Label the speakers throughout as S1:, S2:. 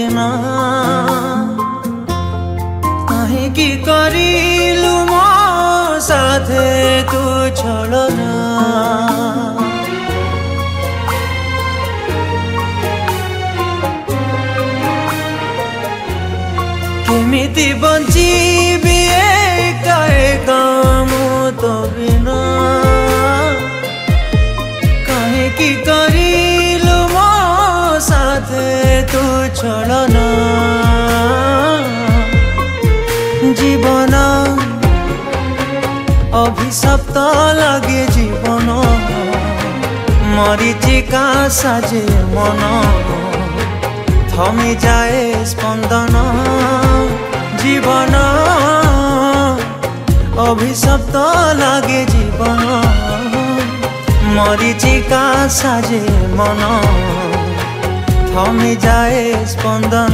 S1: बिना काहेकि करिलु मो साथे तू छलना केमिति बंचीबी एका एका मु तो बिना काहेकि करिलु मो साथे तू छलना जीवन अभिशप्त लगे जीवन मरीचिका साजे मन थमी जाए स्पंदन जीवन अभिशप्त लगे जीवन मरीचिका साजे मन थमी जाए स्पंदन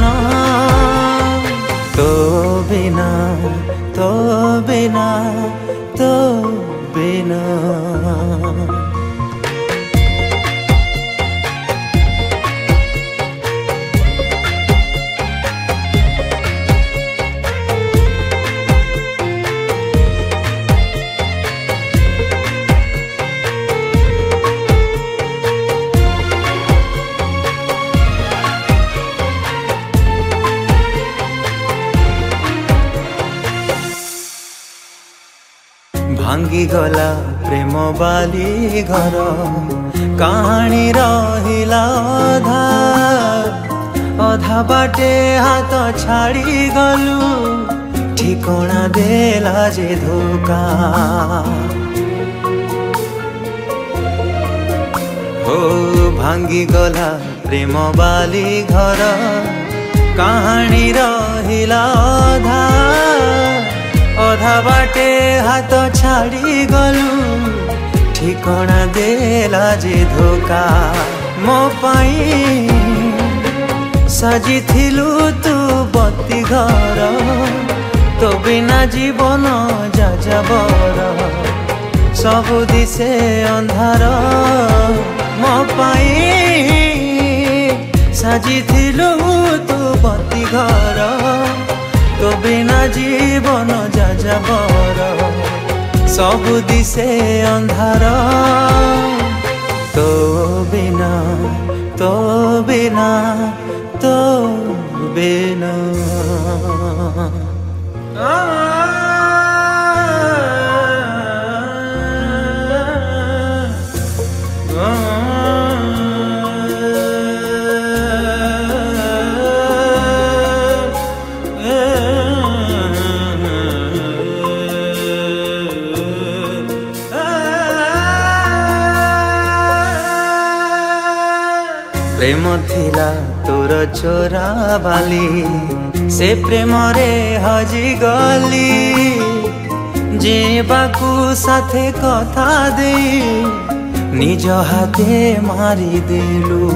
S1: तो बिना तो बिना तो बिना भांगी गला प्रेम बाली घर कहानी रहिला अधा अधा बाटे हाथ छाड़ी गलु ठिकणा देला जे धोखा हो भांगी गला प्रेम बाली घर कहानी रहिला अधा अधा बाटे हाथ छाड़ी गलु ठिकणा देला जे धोखा मो पाई साजिथिलु तू बत्ती घर तो बिना जीवन जाजाबर सबु दिसे अंधार मो पाई साजिथिलु तू बत्ती घर तो बिना जीवन जाजाबर सबु दिसे अंधार तो बिना तो बिना तो बिना प्रेम थिला तोर चोरा बाली से प्रेम रे हजी गली जीवाकू साथे कथा दे निज हाथे मारी देलु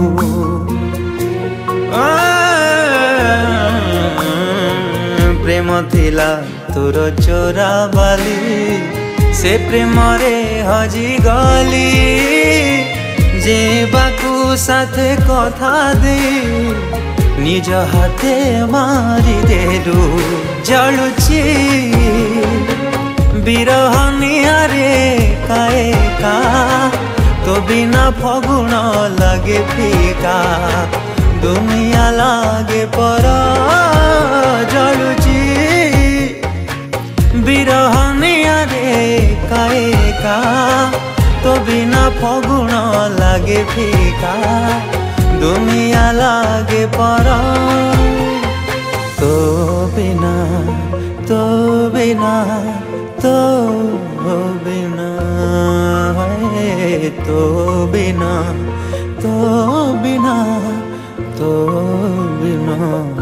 S1: प्रेम थिला तोर चोरा बाली से प्रेम रे हजी गली जीवाकू साथे कथा दे निज हाथे मारी देलु जलुची बिरह निहारे काए का तो बिना फगुण लगे फीका दुनिया लागे पर जलुची बिरह निहारे काए का तो बिना फगुण लागे फीका दुनिया लागे पर तो बिना तो बिना तो बिना तो बिना तो बिना तो बिना